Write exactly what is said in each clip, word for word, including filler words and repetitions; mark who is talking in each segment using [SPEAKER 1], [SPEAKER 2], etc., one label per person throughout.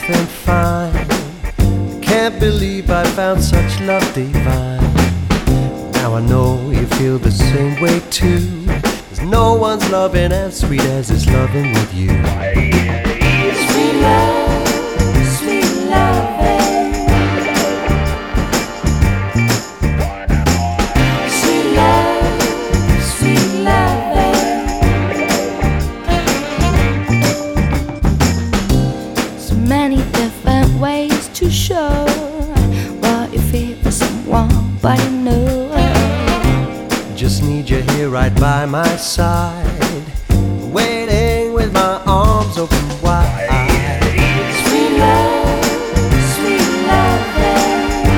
[SPEAKER 1] and fine. Can't believe I found such love divine. Now I know you feel the same way too. There's no one's loving as sweet as it's loving with you.
[SPEAKER 2] Sweet love, sweet loving. Sweet love, sweet loving. So many different ways to show what you feel for someone, but you know.
[SPEAKER 1] Just need you here right by my side, waiting with my arms open wide.
[SPEAKER 2] Sweet love, sweet loving.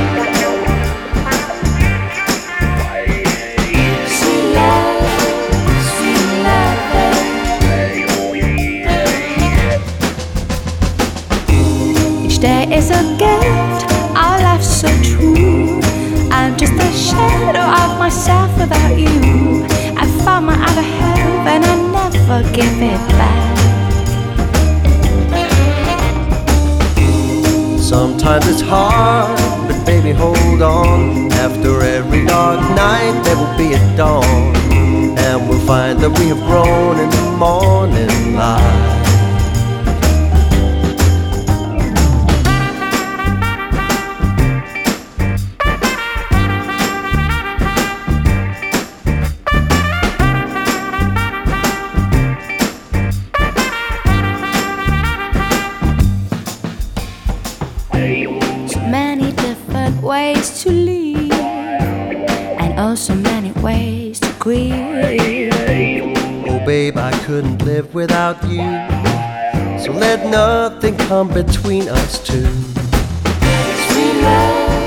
[SPEAKER 2] Sweet love, sweet loving. Each day is a gift, our life's so true. I'm just a shadow of myself without you. I found my other half and I never give it back.
[SPEAKER 1] Sometimes it's hard, but baby hold on. After every dark night there will be a dawn, and we'll find that we have grown in the morning light.
[SPEAKER 2] So many different ways to live, and also many ways to grieve.
[SPEAKER 1] Oh babe, I couldn't live without you, so let nothing come between us two.
[SPEAKER 2] Sweet love,